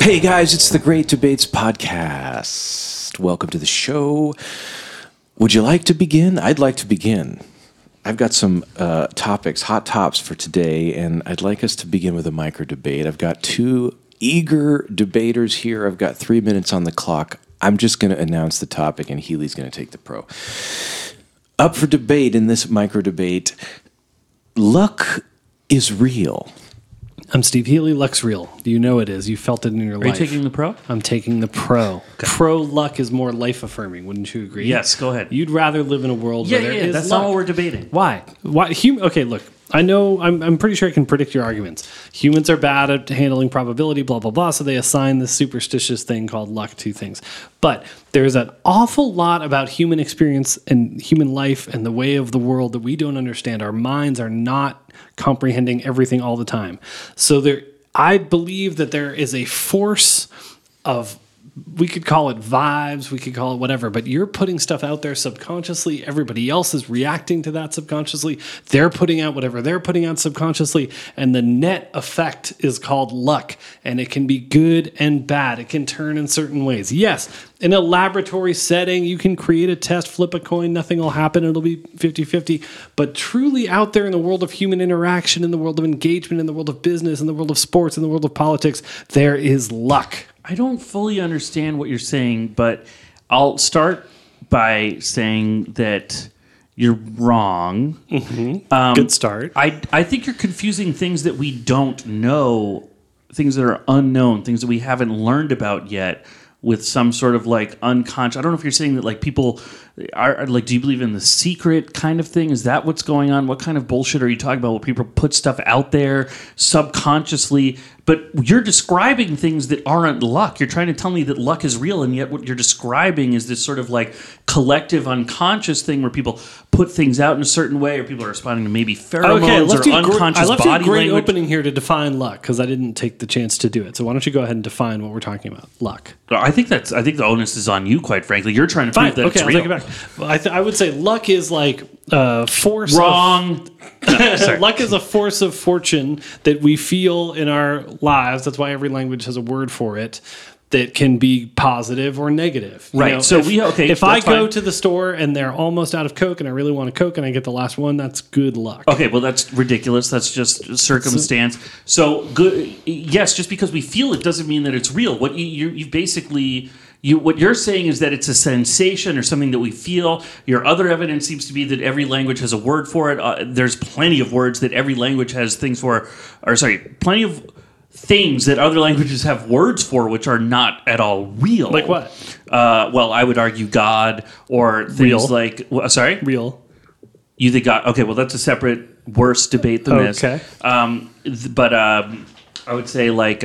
Hey guys, it's the Great Debates Podcast. Welcome to the show. Would you like to begin? I'd like to begin. I've got some topics, hot tops for today, and I'd like us to begin with a micro debate. I've got two eager debaters here. I've got 3 minutes on the clock. I'm just going to announce the topic, and Healy's going to take the pro. Up for debate in this micro debate, luck is real. I'm Steve Healy. Luck's real. You know it is. You felt it in your life. Are you taking the pro? I'm taking the pro. Okay. Pro luck is more life affirming. Wouldn't you agree? Yes, go ahead. You'd rather live in a world where there is that's luck. not what we're debating. Why? Okay, look. I know. I'm pretty sure I can predict your arguments. Humans are bad at handling probability. Blah blah blah. So they assign this superstitious thing called luck to things. But there's an awful lot about human experience and human life and the way of the world that we don't understand. Our minds are not comprehending everything all the time. So I believe that there is a force of, we could call it vibes, we could call it whatever, but you're putting stuff out there subconsciously. Everybody else is reacting to that subconsciously. They're putting out whatever they're putting out subconsciously, and the net effect is called luck, and it can be good and bad. It can turn in certain ways. Yes, in a laboratory setting, you can create a test, flip a coin, nothing will happen, it'll be 50-50, but truly out there in the world of human interaction, in the world of engagement, in the world of business, in the world of sports, in the world of politics, there is luck. I don't fully understand what you're saying, but I'll start by saying that you're wrong. Mm-hmm. Good start. I think you're confusing things that we don't know, things that are unknown, things that we haven't learned about yet, with some sort of like unconscious. I don't know if you're saying that like people are like, do you believe in the secret kind of thing? Is that what's going on? What kind of bullshit are you talking about? Where people put stuff out there subconsciously, but you're describing things that aren't luck. You're trying to tell me that luck is real, and yet what you're describing is this sort of like collective unconscious thing where people put things out in a certain way, or people are responding to maybe pheromones or unconscious I left body a great language. opening here to define luck because I didn't take the chance to do it. So why don't you go ahead and define what we're talking about? Luck. I think the onus is on you, quite frankly. You're trying to prove that it's I'll real. take it back. Well, I would say luck is like force. Wrong. Luck is a force of fortune that we feel in our lives. That's why every language has a word for it. That can be positive or negative. Right. Know, so if I go to the store and they're almost out of Coke and I really want a Coke and I get the last one, that's good luck. Okay, well that's ridiculous. That's just circumstance. So good. Yes, just because we feel it doesn't mean that it's real. What you basically. What you're saying is that it's a sensation or something that we feel. Your other evidence seems to be that every language has a word for it. There's plenty of words that every language has things for, plenty of things that other languages have words for which are not at all real. Like what? Well, I would argue God or things real. like... Sorry? Real. You think God... Okay, well, that's a separate, worse debate than this. Okay. But I would say like...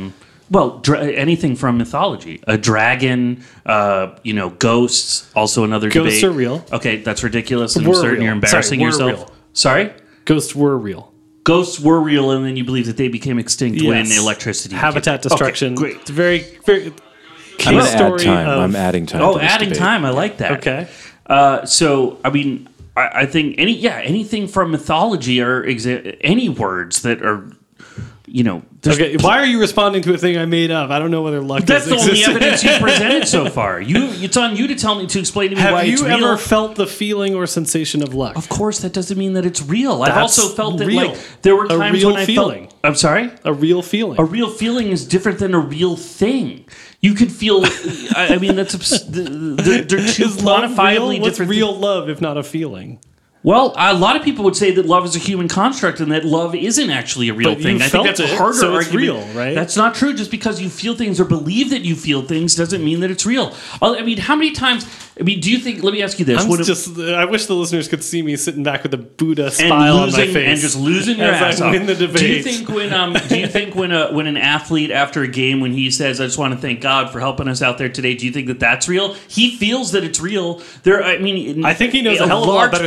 anything from mythology. A dragon, ghosts, also another debate. Ghosts are real. Okay, that's ridiculous. I'm Were certain real. you're embarrassing Sorry, were yourself. real. Sorry? Ghosts were real. Ghosts were real, and then you believe that they became extinct when Yes. electricity... Habitat destruction. Okay, great. It's very, very... I'm going to add story time. of- I'm adding time. Oh, to this adding debate. time. I like that. Okay. So, I mean, I think anything from mythology or any words that are... Okay, why are you responding to a thing I made up? I don't know whether luck That's is the only existent. evidence you've presented so far. It's on you to explain to me why it's Have real. you ever felt the feeling or sensation of luck? Of course, that doesn't mean that it's real. I've That's also felt that real. there were A times real when I feeling. felt. I'm sorry. A real feeling. A real feeling is different than a real thing. You could feel. I mean, they're two Is love quantifiably real? What's different. real love if not a feeling? Well, a lot of people would say that love is a human construct and that love isn't actually a real But thing. you I think felt that's a it, harder so it's argument. real, right? That's not true. Just because you feel things or believe that you feel things doesn't mean that it's real. I mean, how many times? I mean, do you think? Let me ask you this: I wish the listeners could see me sitting back with a Buddha and smile on my face and just losing your as ass I off. win the debate. Do you think when an athlete after a game when he says I just want to thank God for helping us out there today, do you think that that's real? He feels that it's real. I think he knows a hell of a lot better than me.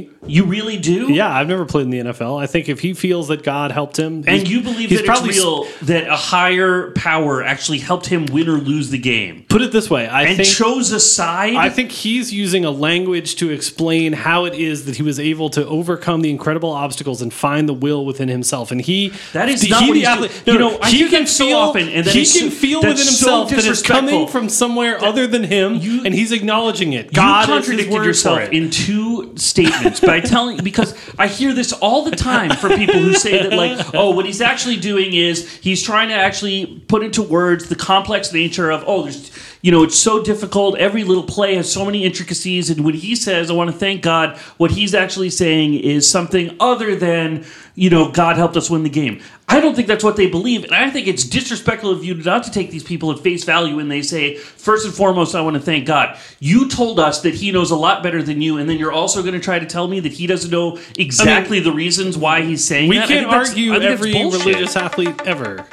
me. You really do? Yeah, I've never played in the NFL. I think if he feels that God helped him, And you believe that it's real, that a higher power actually helped him win or lose the game. Put it this way, I think chose a side? I think he's using a language to explain how it is that he was able to overcome the incredible obstacles and find the will within himself. And that is not what he's doing. You know, I hear that so often, and then he can feel within himself that it's coming from somewhere other than him, and he's acknowledging it. God you contradicted yourself in two statements by telling, because I hear this all the time from people who say that, like, oh, what he's actually doing is he's trying to actually put into words the complex nature of, it's so difficult. Every little play has so many intricacies. And when he says, I want to thank God, what he's actually saying is something other than, God helped us win the game. I don't think that's what they believe. And I think it's disrespectful of you not to take these people at face value when they say, first and foremost, I want to thank God. You told us that he knows a lot better than you. And then you're also going to try to tell me that he doesn't know exactly the reasons why he's saying we that. We can't argue every religious athlete ever.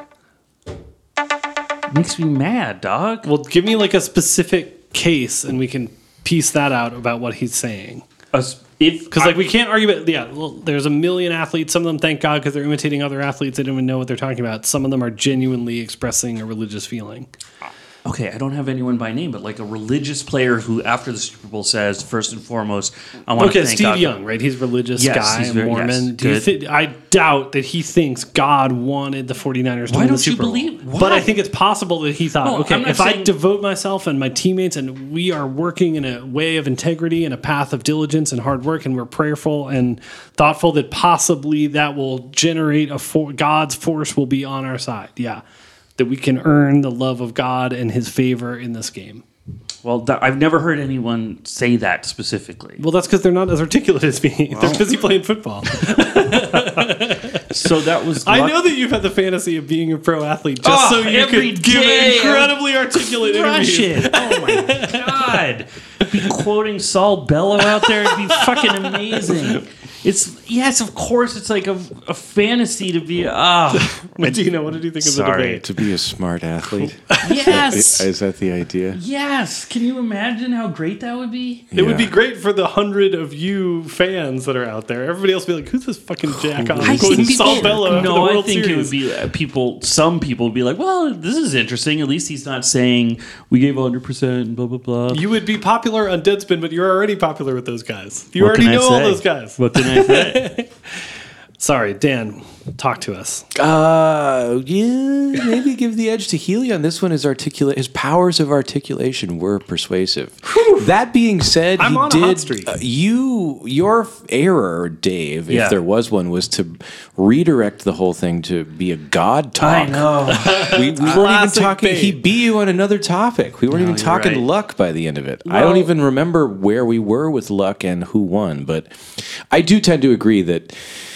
Makes me mad, dog. Well, give me like a specific case and we can piece that out about what he's saying. Because we can't argue about, there's a million athletes. Some of them, thank God, because they're imitating other athletes. They don't even know what they're talking about. Some of them are genuinely expressing a religious feeling. Okay, I don't have anyone by name, but like a religious player who, after the Super Bowl, says, first and foremost, I want to thank Steve God. Young, right? He's a religious guy, he's Mormon. Yes, I doubt that he thinks God wanted the 49ers to win the Super Bowl. Why? But I think it's possible that he thought, I devote myself and my teammates and we are working in a way of integrity and a path of diligence and hard work and we're prayerful and thoughtful that possibly that will generate God's force will be on our side. Yeah. That we can earn the love of God and his favor in this game. Well, I've never heard anyone say that specifically. Well, that's because they're not as articulate as me. They're busy playing football. So that was... I know that you've had the fantasy of being a pro athlete just so you could give incredibly articulate interviews. Oh my God. Be quoting Saul Bellow out there. It'd be fucking amazing. Yes, of course, it's like a fantasy to be. Dino, what did you think of the debate? To be a smart athlete. Yes. Is that the idea? Yes. Can you imagine how great that would be? It would be great for the 100 of you fans that are out there. Everybody else would be like, who's this fucking jack on quoting Saul Bellow? No, I think it would be some people would be like, well, this is interesting. At least he's not saying we gave 100% and blah, blah, blah. You would be popular on Deadspin, but you're already popular with those guys. You already know all those guys. What can I say? Sorry, Dan, talk to us. Maybe give the edge to Healy on this one. His powers of articulation were persuasive. That being said, I'm on a hot streak. Your error, Dave, if there was one, was to redirect the whole thing to be a God talk. I know. We weren't even talking. He beat you on another topic. We weren't even talking luck by the end of it. Well, I don't even remember where we were with luck and who won, but I do tend to agree that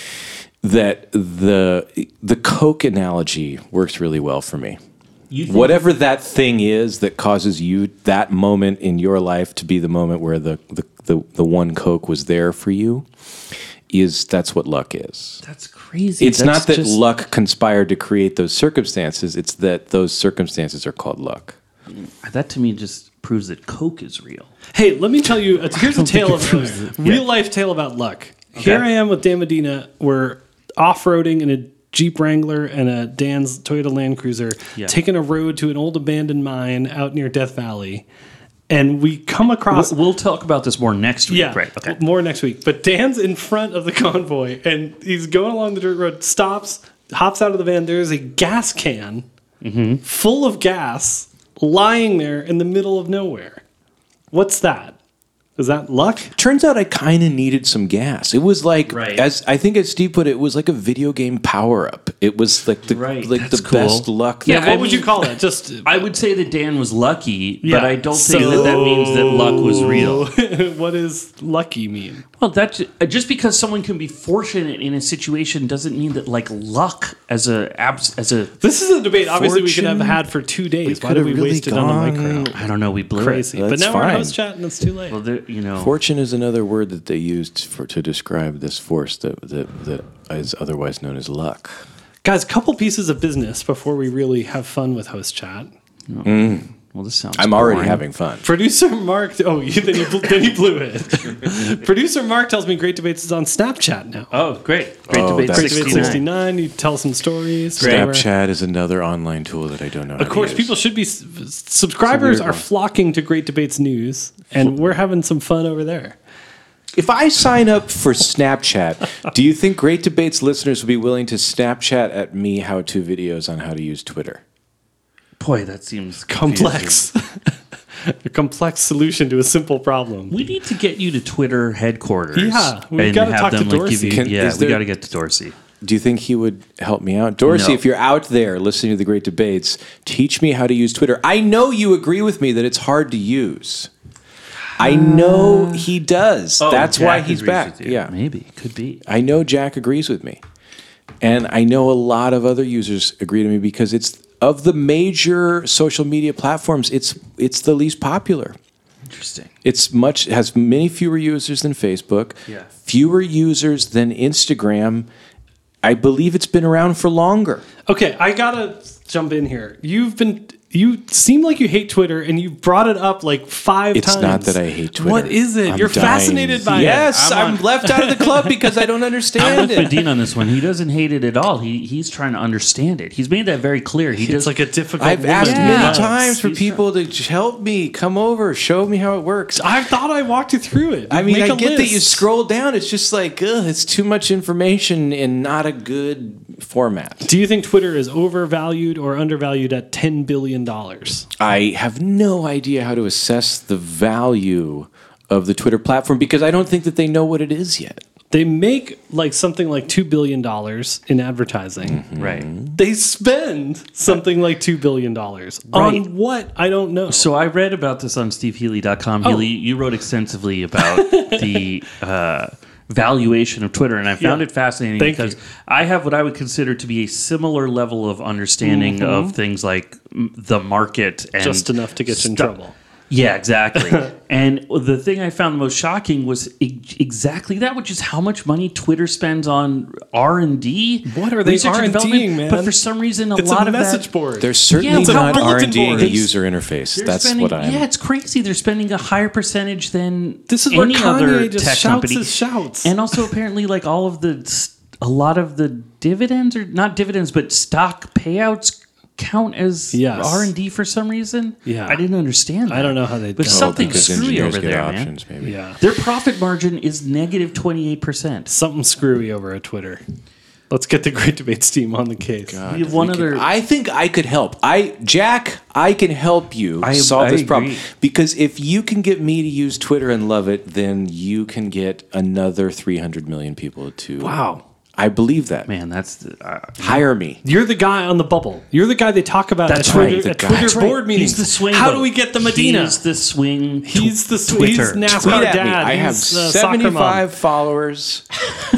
the Coke analogy works really well for me. Whatever that thing is that causes you that moment in your life to be the moment where the one Coke was there for you, that's what luck is. That's crazy. It's not that luck conspired to create those circumstances. It's that those circumstances are called luck. That to me just proves that Coke is real. Hey, let me tell you. Here's a real life tale about luck. Okay. Here I am with Dan Medina. We're off-roading in a Jeep Wrangler and a Dan's Toyota Land Cruiser, taking a road to an old abandoned mine out near Death Valley. And we come across... We'll talk about this more next week. Yeah, right. Okay. More next week. But Dan's in front of the convoy, and he's going along the dirt road, stops, hops out of the van. There's a gas can full of gas lying there in the middle of nowhere. What's that? Is that luck? Turns out I kind of needed some gas. It was like, as Steve put it, it was like a video game power up. It was like the best luck. Yeah, what would you call it? I would say that Dan was lucky, but I don't think that means that luck was real. What does lucky mean? Well, that's just because someone can be fortunate in a situation doesn't mean that like luck as a. This is a debate. Obviously, we could have had for 2 days. Why did we waste it on the micro? I don't know. We blew crazy, it. But now we're in host chat and it's too late. Well, fortune is another word that they used to describe this force that is otherwise known as luck. Guys, couple pieces of business before we really have fun with host chat. Well, this sounds. I'm already boring. having fun. Producer Mark. Oh, then he blew it. Producer Mark tells me Great Debates is on Snapchat now. Oh, great! Great Oh, debate. that's Great Debates 69. 69. You tell some stories. whatever. Snapchat is another online tool that I don't know. Of course, people should be subscribers are flocking to Great Debates News, and we're having some fun over there. If I sign up for Snapchat, do you think Great Debates listeners would be willing to Snapchat at me how-to videos on how to use Twitter? Boy, that seems Complex. A complex solution to a simple problem. We need to get you to Twitter headquarters. Yeah, we've and gotta have talk to them, like, Dorsey. give you, Is we there- got to get to Dorsey. Do you think he would help me out? Dorsey, No. if you're out there listening to the Great Debates, teach me how to use Twitter. I know you agree with me that it's hard to use. I know he does. That's why Jack he's agrees back. with you. Yeah. Maybe. Could be. I know Jack agrees with me. And I know a lot of other users agree to me because it's of the major social media platforms, it's the least popular. Interesting. Has many fewer users than Facebook, Yeah. fewer users than Instagram. I believe it's been around for longer. Okay, I gotta jump in here. You seem like you hate Twitter, and you brought it up like 5 It's times. not that I hate Twitter. What is it? I'm You're dying. fascinated by it. Yes, I'm left out of the club because I don't I'm understand with it. Medina on this one. He doesn't hate it at all. He's trying to understand it. He's made that very clear. He It's does like a difficult. I've woman asked to many love. times for people to help me, come over, show me how it works. I thought I walked you through it. I mean, Make I a get that you list. scroll down. It's just like, it's too much information in not a good format. Do you think Twitter is overvalued or undervalued at $10 billion? I have no idea how to assess the value of the Twitter platform because I don't think that they know what it is yet. They make like something like $2 billion in advertising. right. They spend something like $2 billion Right. on what? I don't know. So I read about this on stevehealy.com. Healy, you wrote extensively about the valuation of Twitter, and I found Yeah. it fascinating Thank because you. I have what I would consider to be a similar level of understanding of things like the market and Just enough to get you in stuff. trouble. Yeah, exactly. And the thing I found the most shocking was exactly that, which is how much money Twitter spends on R&D. What are they research and R&Ding, development. man? But for some reason, a It's lot a of message that, board. They're certainly it's a not bulletin R&D board. the user interface. they're That's spending, what I'm... Yeah, it's crazy. They're spending a higher percentage than This is where any other Kanye just tech shouts company. his shouts. And also apparently like all of a lot of the dividends, or not dividends, but stock payouts count as Yes. R&D for some reason. Yeah. I didn't understand that. I don't know how they But do it. something because screwy engineers over get there, options, maybe. Yeah. man. Their profit margin is negative 28%. Something screwy over at Twitter. Let's get the Great Debates team on the case. We have one other... I think I could help. Jack, I can help you solve I this problem. agree. Because if you can get me to use Twitter and love it, then you can get another 300 million people to... Wow. I believe that. Man, that's... Hire me. You're the guy on the bubble. You're the guy they talk about That's at Twitter, right, the at guy. Twitter That's board right. meetings. He's the swing How vote. do we get the Medina? He's the swing He's the Twitter. He's NASCAR Tweet at me. dad. I have He's, soccer mom. 75 followers.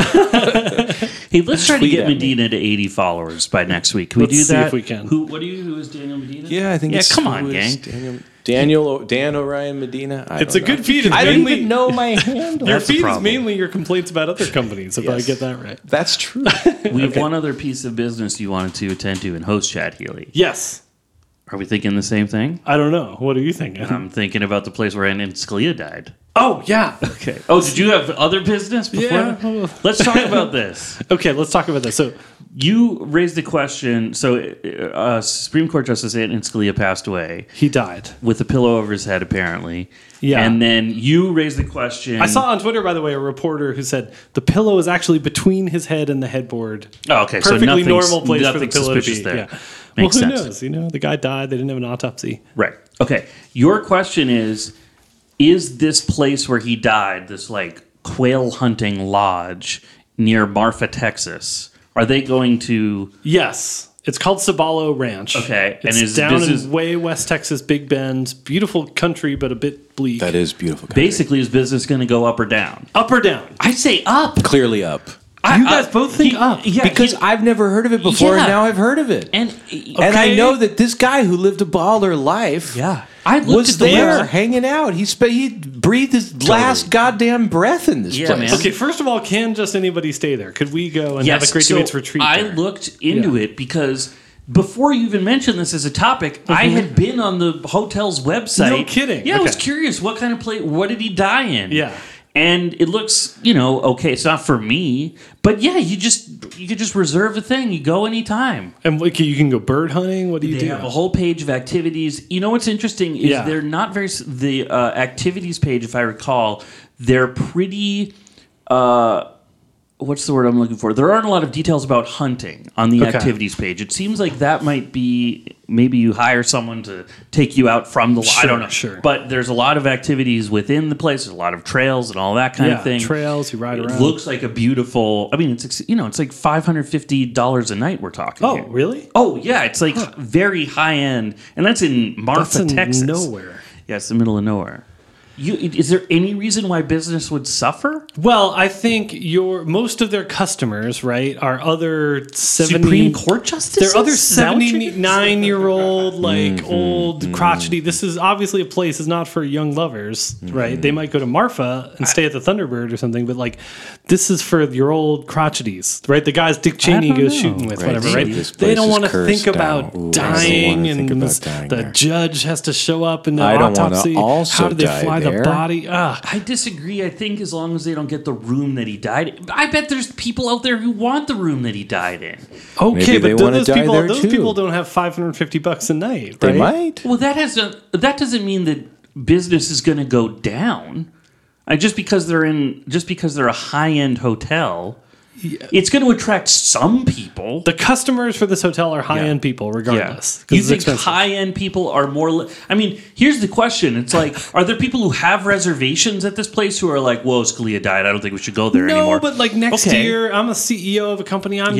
Hey, let's try to Tweet get at me. Medina to 80 followers by next week. Can Let's we do see that? if we can. Who is Daniel Medina? Yeah, I think it's... come on, who is gang. Dan O'Ryan Medina. It's a good feed. It's I don't mainly, even know my handle. Your That's the feed is problem. mainly your complaints about other companies, if I Yes. get that right. That's true. We have one other piece of business you wanted to attend to in host chat, Healy. Yes. Are we thinking the same thing? I don't know. What are you thinking? I'm thinking about the place where Anton Scalia died. oh, yeah. Okay. Oh, did you have other business before? Yeah. that? Let's talk about this. Okay, let's talk about this. So, You raised the question. So, Supreme Court Justice Anton Scalia passed away he died. with a pillow over his head, apparently. Yeah. And then you raised the question. I saw on Twitter, by the way, a reporter who said the pillow is actually between his head and the headboard. Oh, okay. So Perfectly nothing's- normal place for the nothing pillow to suspicious be. there. Yeah. Makes well, who sense. knows? You know, the guy died. They didn't have an autopsy. Right. Okay. Your question is this place where he died, this like quail hunting lodge near Marfa, Texas, are they going to... Yes. It's called Sabalo Ranch. Okay, and It's is down business- in way West Texas, Big Bend. Beautiful country, but a bit bleak. That is beautiful. country. Basically, is business going to go up or down? Up or down? I say up. Clearly up. You guys both think up. Yeah, Because he- I've never heard of it before, Yeah. and now I've heard of it. and And I Okay. know that this guy who lived a baller life I looked was at the there website. hanging out. He breathed his last goddamn breath in this Yeah, place. man. Okay, first of all, can just anybody stay there? Could we go and have a Great so Debates retreat I there? looked into Yeah. it because before you even mentioned this as a topic, I had been on the hotel's website. No kidding. Yeah, I was Okay. curious what kind of play. What did he die in? Yeah. And it looks, okay. It's not for me, but yeah, you could just reserve the thing. You go anytime. And like, you can go bird hunting. What do you They do? have a whole page of activities. You know what's interesting is Yeah. they're not very the activities page, if I recall, they're pretty. What's the word I'm looking for? There aren't a lot of details about hunting on the Okay. activities page. It seems like that might be maybe you hire someone to take you out from the. I don't know. Sure. But there's a lot of activities within the place. There's a lot of trails and all that kind of thing. Trails. You ride It around. looks like a beautiful. I mean, it's like $550 a night. We're talking. Oh, here. really? Oh yeah, it's like very high end, and that's in Marfa, That's in Texas. nowhere. Yeah, it's the middle of nowhere. Is there any reason why business would suffer? Well, I think most of their customers, right, are other Supreme Court justices? They're other Is that what you're- 79-year-old, old, crotchety. This is obviously a place is not for young lovers, right? They might go to Marfa and stay at the Thunderbird or something, but this is for your old crotcheties, right? The guys Dick Cheney don't goes know. shooting with, Right, whatever, so right? this They place don't is want to think cursed about out. Ooh, I don't dying, wanna and think about dying the there. judge has to show up in the I don't wanna autopsy. also How did they die fly there. the body? I disagree. I think as long as they don't get the room that he died in. I bet there's people out there who want the room that he died in. Okay, Maybe they but wanna those die people, there those too. people don't have $550 a night, They right? might. Well, that doesn't mean that business is going to go down. Just because they're a high end hotel, it's going to attract some people. The customers for this hotel are high-end people, regardless. 'cause You it's think expensive. high-end people are more... I mean, here's the question. It's like, are there people who have reservations at this place who are like, whoa, Scalia died. I don't think we should go there anymore. No, but next Okay. year, I'm a CEO of a company. I'm Yeah.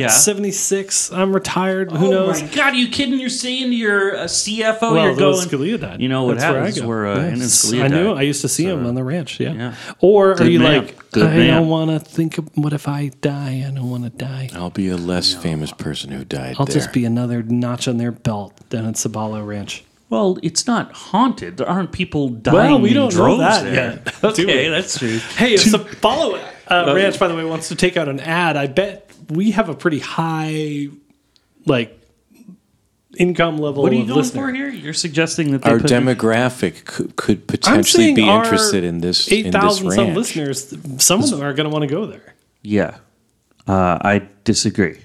76. I'm retired. Who Oh knows? my God, are you kidding? You're saying to your CFO, Well, you're that was going... Scalia died. You know what That's where I happens go. where Ann and Scalia I knew. died. I used to see him on the ranch. Yeah. Yeah. Or Good are you man. like, Good I man. don't want to think of what if I die? I don't want to die. I'll be a less famous person who died I'll there. just be another notch on their belt than at Sabalo Ranch. Well, it's not haunted. There aren't people dying Well, we in don't know droves that there. yet. Do we? Okay, that's true. Hey, if Sabalo Ranch, by the way, wants to take out an ad, I bet we have a pretty high, income level What are you of going listener. for here? You're suggesting that they Our put... demographic could I'm potentially saying be our interested in this 8,000 some ranch. listeners, some of them are going to want to go there. Yeah. I disagree.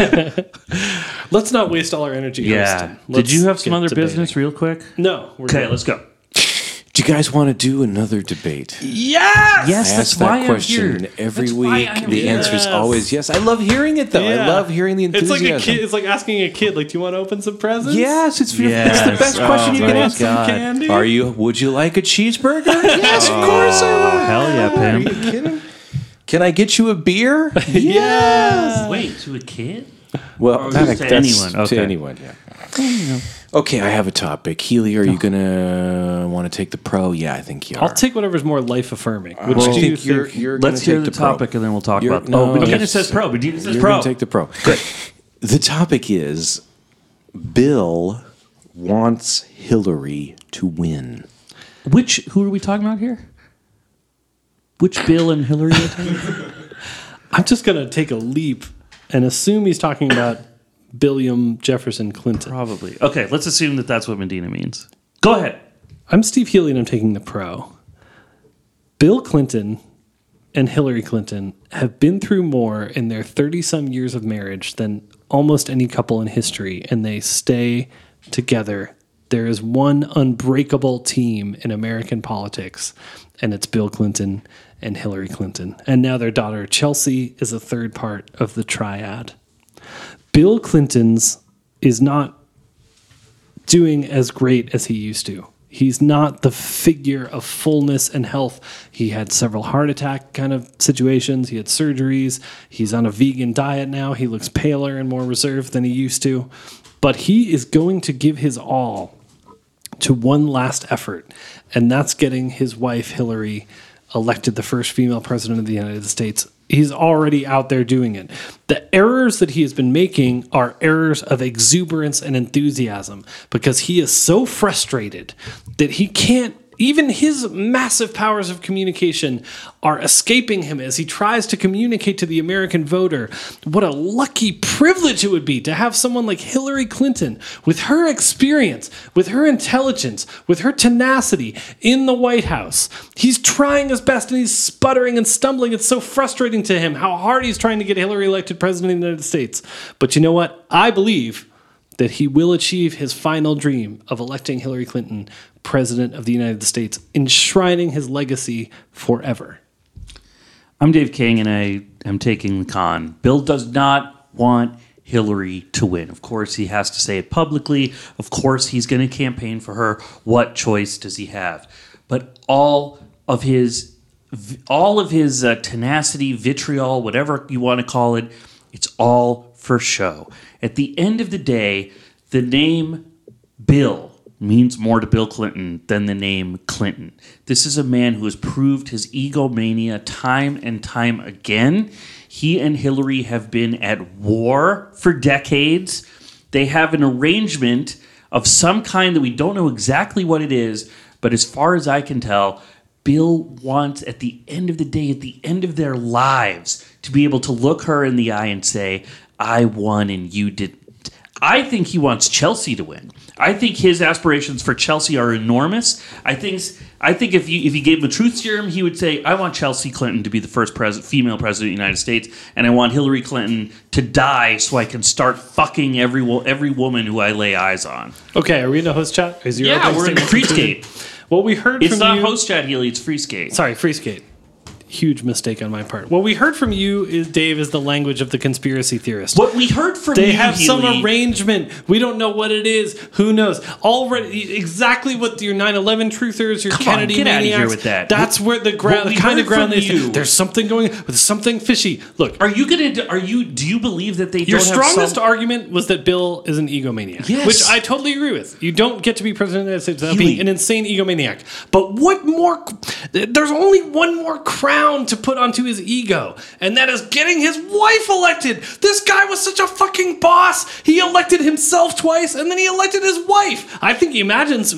Let's not waste all our energy. Yeah. hosting. Did Let's you have some get other debating. business real quick? No. We're Okay, good. let's go. Do you guys want to do another debate? Yes! Yes, I that's ask why that I'm question here. every That's why week. I'm The here. answer is always yes. I love hearing it, though. I Yeah. love hearing the It's enthusiasm. like a kid. It's like asking a kid, do you want to open some presents? Yes, it's Yes. the best Oh, question you can my ask. God. Candy? Are you? Would you like a cheeseburger? Yes, of course I would. Hell yeah, Are you Pam. kidding? Can I get you a beer? Yes! Wait, to a kid? Well, Or not just to that's anyone, To okay. anyone, yeah. Okay, I have a topic. Healy, are you gonna want to take the pro? Yeah, I think you are. I'll take whatever's more life affirming. Which Well, do you you're think? you're gonna Let's hear take the pro. topic and then we'll talk You're- about... no, but yes. it says pro. But it says You're pro. gonna take the pro. Good. The topic is Bill wants Hillary to win. Who are we talking about here? Which Bill and Hillary are talking about? I'm just going to take a leap and assume he's talking about William Jefferson Clinton. Probably. Okay, let's assume that that's what Medina means. Go ahead. I'm Steve Healy and I'm taking the pro. Bill Clinton and Hillary Clinton have been through more in their 30-some years of marriage than almost any couple in history, and they stay together. There is one unbreakable team in American politics, and it's Bill Clinton and Hillary Clinton. And now their daughter Chelsea is a third part of the triad. Bill Clinton's is not doing as great as he used to. He's not the figure of fullness and health. He had several heart attack kind of situations. He had surgeries. He's on a vegan diet now. He looks paler and more reserved than he used to. But he is going to give his all to one last effort, and that's getting his wife, Hillary, elected the first female president of the United States. He's already out there doing it. The errors that he has been making are errors of exuberance and enthusiasm because he is so frustrated that he can't even his massive powers of communication are escaping him as he tries to communicate to the American voter. What a lucky privilege it would be to have someone like Hillary Clinton, with her experience, with her intelligence, with her tenacity in the White House. He's trying his best and he's sputtering and stumbling. It's so frustrating to him how hard he's trying to get Hillary elected president of the United States. But you know what? I believe that he will achieve his final dream of electing Hillary Clinton president of the United States, enshrining his legacy forever. I'm Dave King, and I am taking the con. Bill does not want Hillary to win. Of course, he has to say it publicly. Of course, he's going to campaign for her. What choice does he have? But all of his tenacity, vitriol, whatever you want to call it, it's all for show. At the end of the day, the name Bill means more to Bill Clinton than the name Clinton. This is a man who has proved his egomania time and time again. He and Hillary have been at war for decades. They have an arrangement of some kind that we don't know exactly what it is, but as far as I can tell, Bill wants, at the end of the day, at the end of their lives, to be able to look her in the eye and say, I won and you didn't. I think he wants Chelsea to win. I think his aspirations for Chelsea are enormous. I think if you gave him a truth serum, he would say, I want Chelsea Clinton to be the first female president of the United States, and I want Hillary Clinton to die so I can start fucking every woman who I lay eyes on. Okay, are we in the host chat? Yeah, we're in the free skate. What we heard it's from not you... host chat, Healy, it's free skate. Sorry, free skate. Huge mistake on my part. What we heard from you, Dave, is the language of the conspiracy theorist. What we heard from they you, have Healy, some arrangement. We don't know what it is. Who knows? Already, exactly what your 9/11 truthers, your Kennedy get maniacs. out of here with that. That's where the kind of ground they say. There's something going. There's something fishy. Look, do you believe that they? Your don't strongest have argument was that Bill is an egomaniac, yes, which I totally agree with. You don't get to be president of the United States without Healy. being an insane egomaniac. But what more? There's only one more crown to put onto his ego, and that is getting his wife elected. This guy was such a fucking boss. He elected himself twice, and then he elected his wife. I think he imagines,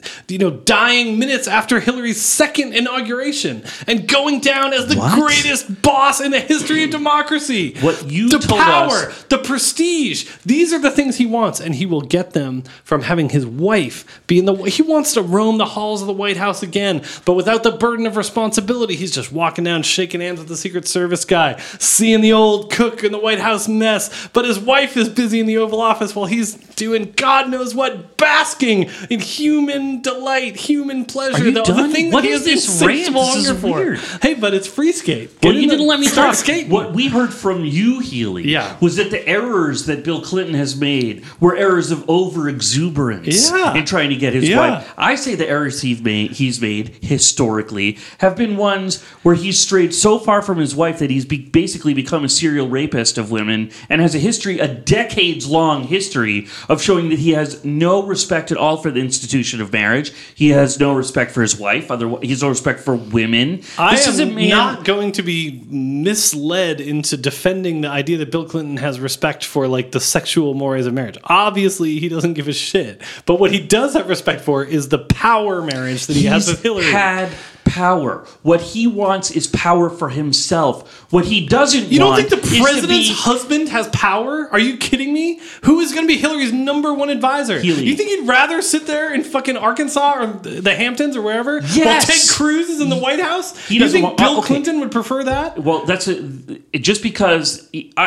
dying minutes after Hillary's second inauguration and going down as the greatest boss in the history of democracy. What you the told power, us, the prestige. These are the things he wants, and he will get them from having his wife be in the. He wants to roam the halls of the White House again, but without the burden of responsibility. He's just walking down, shaking hands with the Secret Service guy, seeing the old cook in the White House mess, but his wife is busy in the Oval Office while he's doing God knows what, basking in human delight, human pleasure. Are you the done? thing What that is he has this the rant? insatiable This is hunger for. weird. Hey, but it's free skate. Well, you didn't let me start talk. skating. What we heard from you, Healy, was that the errors that Bill Clinton has made were errors of over-exuberance in trying to get his wife. I say the errors he's made historically have been ones where he's strayed so far from his wife that he's basically become a serial rapist of women and has a decades-long history of showing that he has no respect at all for the institution of marriage. He has no respect for his wife. He has no respect for women. I am not going to be misled into defending the idea that Bill Clinton has respect for the sexual mores of marriage. Obviously, he doesn't give a shit. But what he does have respect for is the power marriage that he has with Hillary. Had power. What he wants is power for himself. What he doesn't want. You don't think the president's husband has power? Are you kidding me? Who is going to be Hillary's number one advisor? Healy. You think he'd rather sit there in fucking Arkansas or the Hamptons or wherever while Yes. Ted Cruz is in the White House? He You doesn't think want- Bill okay. Clinton would prefer that? Well, just because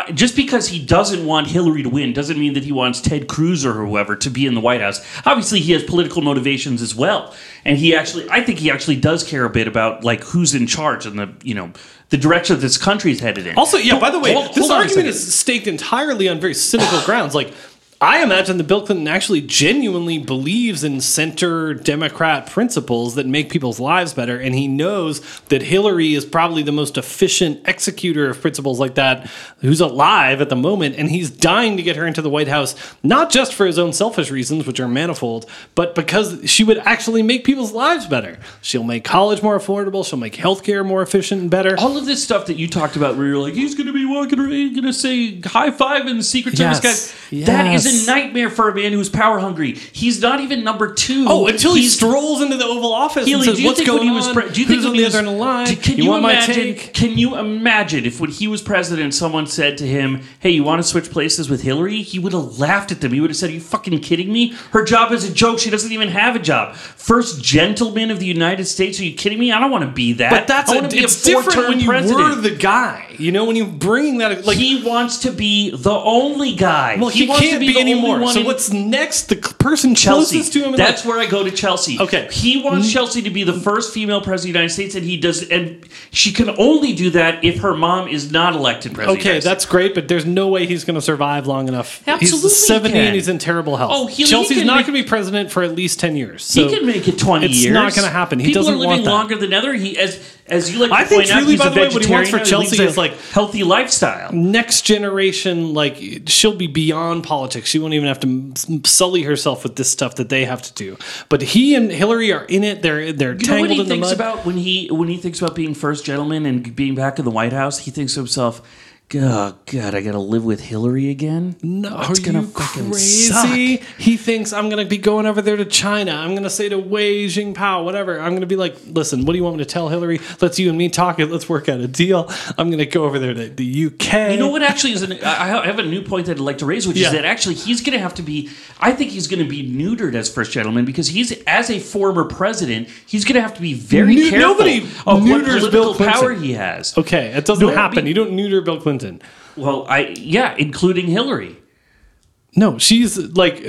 he doesn't want Hillary to win doesn't mean that he wants Ted Cruz or whoever to be in the White House. Obviously, he has political motivations as well, and I think he actually does care a bit about who's in charge and the direction that this country is headed in. Also, by the way, this hold on a argument second. is staked entirely on very cynical grounds. I imagine that Bill Clinton actually genuinely believes in center Democrat principles that make people's lives better, and he knows that Hillary is probably the most efficient executor of principles like that who's alive at the moment, and he's dying to get her into the White House, not just for his own selfish reasons, which are manifold, but because she would actually make people's lives better. She'll make college more affordable, she'll make healthcare more efficient and better. All of this stuff that you talked about where you're like, he's going to be walking around, going to say high five and the Secret Service guys. Yes. That isn't a nightmare for a man who's power hungry. He's not even number 2. Oh, until he strolls into the Oval Office Healy, and says, "What's going on? Do you think Who's on the other end of the line? Can you you want my imagine? take?" Can you imagine if when he was president, someone said to him, "Hey, you want to switch places with Hillary?" He would have laughed at them. He would have said, "Are you fucking kidding me? Her job is a joke. She doesn't even have a job. First gentleman of the United States. Are you kidding me? I don't want to be that." But I want to be it's a different four-term when you president. were the guy. You know, when you bring that, like, He wants to be the only guy. well, he wants can't to be be the only anymore. one So in what's next? The person Chelsea. closest to him. That's where I go to Chelsea. Okay. He wants Chelsea to be the first female president of the United States, and he does. And she can only do that if her mom is not elected president. of the Okay, United States. that's great, but there's no way he's going to survive long enough. Absolutely He's 70 can. and he's in terrible health. Oh, he Chelsea's can not make- going to be president for at least 10 years. So He can make it 20 it's years. not gonna happen. He People doesn't are living want that. longer than other. He, as you like to I think point out, truly, he's by a the way, what he wants for vegetarian. Chelsea He leads is, a like, healthy lifestyle. next generation, like, she'll be beyond politics. She won't even have to sully herself with this stuff that they have to do. But he and Hillary are in it. They're You know what tangled he in the thinks mud. about when he thinks about being first gentleman and being back in the White House? He thinks to himself, "Oh God, I got to live with Hillary again." No, it's are gonna you fucking crazy? suck. He thinks I'm going to be going over there to China. I'm going to say to Wei Jingpao, whatever. I'm going to be like, "Listen, what do you want me to tell Hillary? Let's you and me talk it. Let's work out a deal. I'm going to go over there to the UK." You know what? Actually, I have a new point that I'd like to raise, which Yeah. is that actually he's going to have to be. I think he's going to be neutered as first gentleman because he's, as a former president, he's going to have to be very careful nobody of what neuters political Bill Clinton. power he has. Okay, it doesn't No, happen. be- You don't neuter Bill Clinton. Well, including Hillary. No, she's like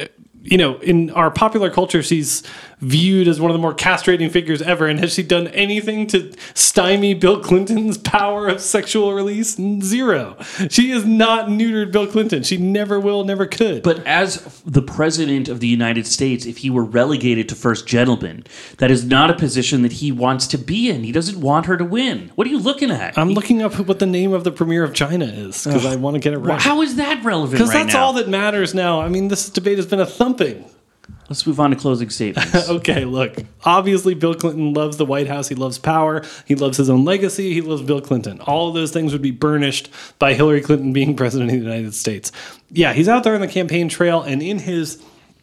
in our popular culture, she's viewed as one of the more castrating figures ever. And has she done anything to stymie Bill Clinton's power of sexual release? Zero. She has not neutered Bill Clinton. She never will, never could. But as the president of the United States, if he were relegated to first gentleman, that is not a position that he wants to be in. He doesn't want her to win. What are you looking at? I'm looking up what the name of the premier of China is because I want to get it right. How is that relevant Because right that's now? all that matters now. I mean, this debate has been a thumping. Let's move on to closing statements. Okay, look. Obviously, Bill Clinton loves the White House. He loves power. He loves his own legacy. He loves Bill Clinton. All of those things would be burnished by Hillary Clinton being president of the United States. Yeah, he's out there on the campaign trail, and in his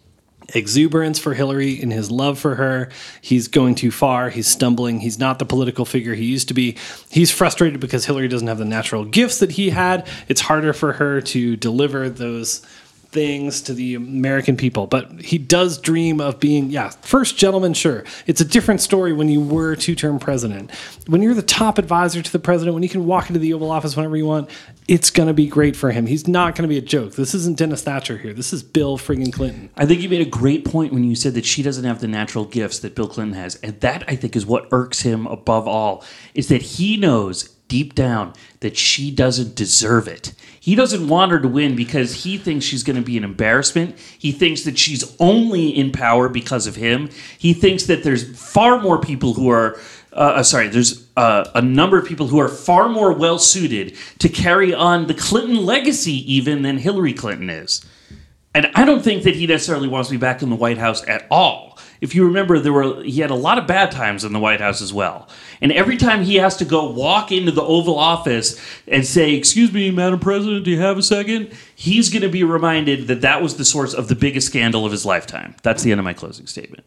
exuberance for Hillary, in his love for her, he's going too far. He's stumbling. He's not the political figure he used to be. He's frustrated because Hillary doesn't have the natural gifts that he had. It's harder for her to deliver those things to the American people, but he does dream of being, first gentleman, sure. It's a different story when you were two-term president. When you're the top advisor to the president, when you can walk into the Oval Office whenever you want, it's going to be great for him. He's not going to be a joke. This isn't Dennis Thatcher here. This is Bill friggin' Clinton. I think you made a great point when you said that she doesn't have the natural gifts that Bill Clinton has. And that, I think, is what irks him above all, is that he knows deep down that she doesn't deserve it. He doesn't want her to win because he thinks she's going to be an embarrassment. He thinks that she's only in power because of him. He thinks that there's far more people who are there's a number of people who are far more well-suited to carry on the Clinton legacy even than Hillary Clinton is. And I don't think that he necessarily wants to be back in the White House at all. If you remember, he had a lot of bad times in the White House as well. And every time he has to go walk into the Oval Office and say, "Excuse me, Madam President, do you have a second?" he's going to be reminded that that was the source of the biggest scandal of his lifetime. That's the end of my closing statement.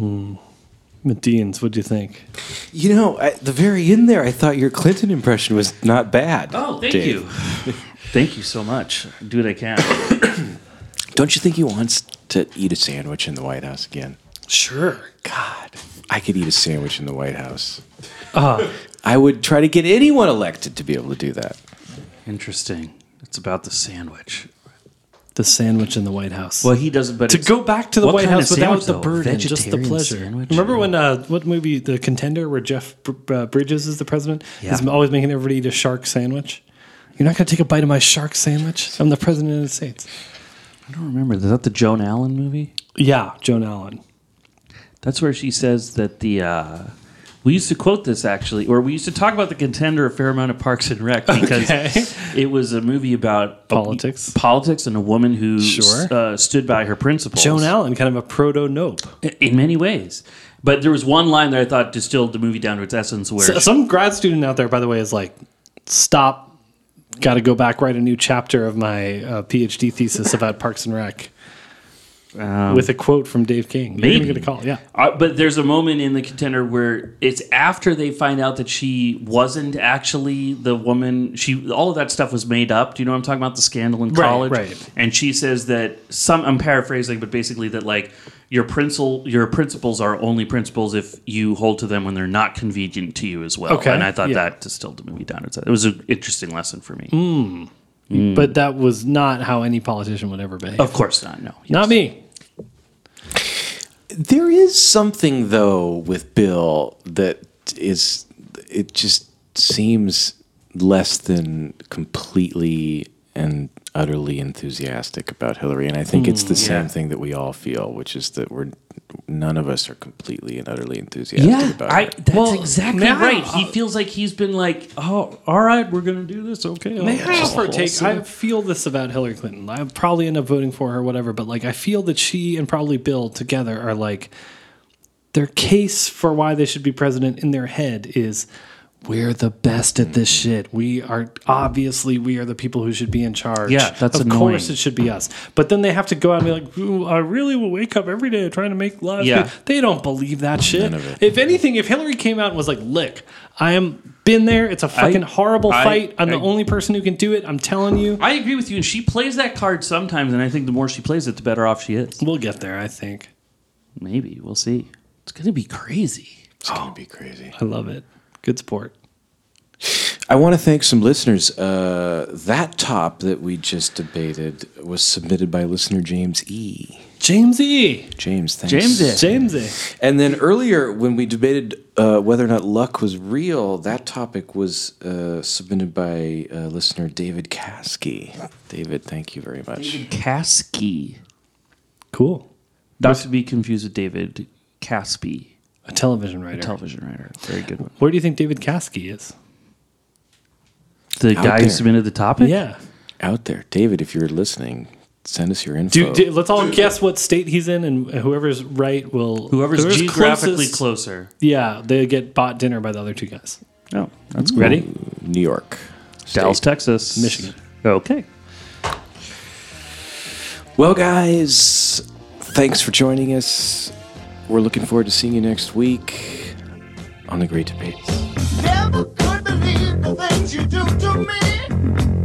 Deans, what'd you think? You know, at the very end there, I thought your Clinton impression was not bad. Oh, thank Dave. you. Thank you so much. Do what I can. Don't you think he wants to eat a sandwich in the White House again? Sure. God, I could eat a sandwich in the White House. I would try to get anyone elected to be able to do that. Interesting. It's about the sandwich. The sandwich in the White House. Well, he doesn't, but to go back to the what White kind of House without sandwich, the though? burden, just the Vegetarian pleasure. sandwich? Remember when what movie, The Contender, where Jeff Bridges is the president? Yeah. He's always making everybody eat a shark sandwich. You're not going to take a bite of my shark sandwich? I'm the president of the United States. I don't remember. Is that the Joan Allen movie? Yeah, Joan Allen. That's where she says that we used to quote this actually, or we used to talk about The Contender a fair amount of Parks and Rec because it was a movie about politics and a woman who stood by her principles. Joan Allen, kind of a proto-nope. In many ways. But there was one line that I thought distilled the movie down to its essence where... Some grad student out there, by the way, is like, stop got to go back, write a new chapter of my PhD thesis about Parks and Rec with a quote from Dave King. You're Maybe going to get a call, yeah. But there's a moment in The Contender where it's after they find out that she wasn't actually the woman. All of that stuff was made up. Do you know what I'm talking about? The scandal in college, right. And she says that I'm paraphrasing, but basically that like your principles are only principles if you hold to them when they're not convenient to you as well. Okay, And I thought that distilled the movie down. It was an interesting lesson for me. But that was not how any politician would ever behave. Of course not. No, Not me. There is something, though, with Bill that it just seems less than completely and utterly enthusiastic about Hillary. And I think it's the same thing that we all feel, which is that none of us are completely and utterly enthusiastic about it. That's exactly right. He feels like he's been like, oh, all right, we're going to do this. Okay. May I offer a take? I feel this about Hillary Clinton. I probably end up voting for her, whatever, but like I feel that she and probably Bill together are like, their case for why they should be president in their head is, we're the best at this shit. We are the people who should be in charge. Yeah, that's of annoying. course it should be us. But then they have to go out and be like, "Ooh, I really will wake up every day trying to make lives." Yeah. good." They don't believe that shit. None of it. If anything, if Hillary came out and was like, "Look, I am been there. It's a fucking horrible fight. I'm the only person who can do it. I'm telling you." I agree with you, and she plays that card sometimes, and I think the more she plays it, the better off she is. We'll get there, I think. Maybe. We'll see. It's going to be crazy. It's going to be crazy. I love it. Good sport. I want to thank some listeners. That top that we just debated was submitted by listener James E. James E. James, thanks. James E. And then earlier, when we debated whether or not luck was real, that topic was submitted by listener David Caskey. David, thank you very much. Caskey. Cool. Not to be confused with David Caspy, A television writer. television writer. Very good one. Where do you think David Caskey is? The Out guy who there. submitted the topic? Yeah. Out there. David, if you're listening, send us your info. Let's all guess what state he's in, and whoever's right will... Whoever's geographically closest- closer. Yeah, they get bought dinner by the other two guys. Oh, that's cool. Ready? New York. Dallas, State. Texas. Michigan. Okay. Well, guys, thanks for joining us. We're looking forward to seeing you next week on The Great Debates. Never could believe the things you do to me.